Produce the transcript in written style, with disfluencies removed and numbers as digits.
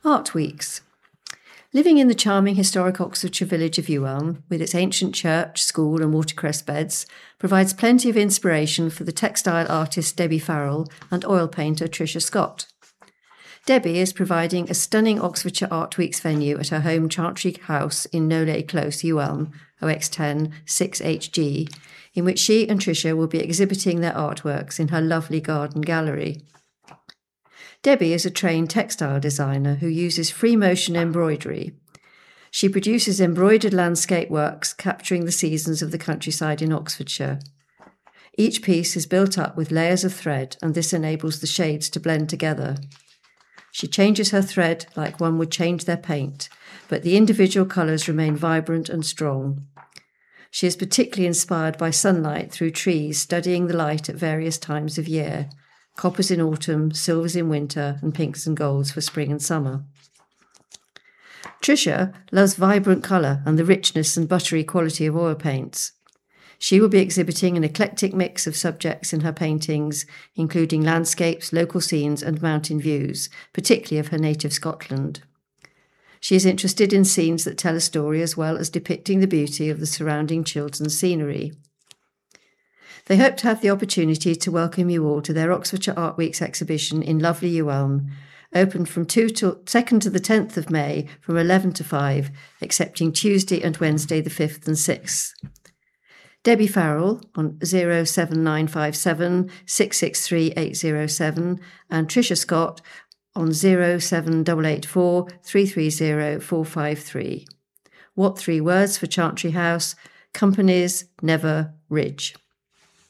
Art Weeks. Living in the charming historic Oxfordshire village of Ewelme, with its ancient church, school and watercress beds, provides plenty of inspiration for the textile artist Debbie Farrell and oil painter Tricia Scott. Debbie is providing a stunning Oxfordshire Art Weeks venue at her home Chantry House in Knowley Close, Ewelme, OX10 6HG, in which she and Tricia will be exhibiting their artworks in her lovely garden gallery. Debbie is a trained textile designer who uses free motion embroidery. She produces embroidered landscape works capturing the seasons of the countryside in Oxfordshire. Each piece is built up with layers of thread, and this enables the shades to blend together. She changes her thread like one would change their paint, but the individual colours remain vibrant and strong. She is particularly inspired by sunlight through trees studying the light at various times of year. Coppers in autumn, silvers in winter, and pinks and golds for spring and summer. Tricia loves vibrant colour and the richness and buttery quality of oil paints. She will be exhibiting an eclectic mix of subjects in her paintings, including landscapes, local scenes, and mountain views, particularly of her native Scotland. She is interested in scenes that tell a story as well as depicting the beauty of the surrounding children's scenery. They hope to have the opportunity to welcome you all to their Oxfordshire Art Weeks exhibition in lovely Ewelme, open from 2nd to the 10th of May from 11 to 5, excepting Tuesday and Wednesday the 5th and 6th. Debbie Farrell on 07957 663 807 and Tricia Scott on 07884 330 453. What 3 words for Chantry House? Companies, never Ridge.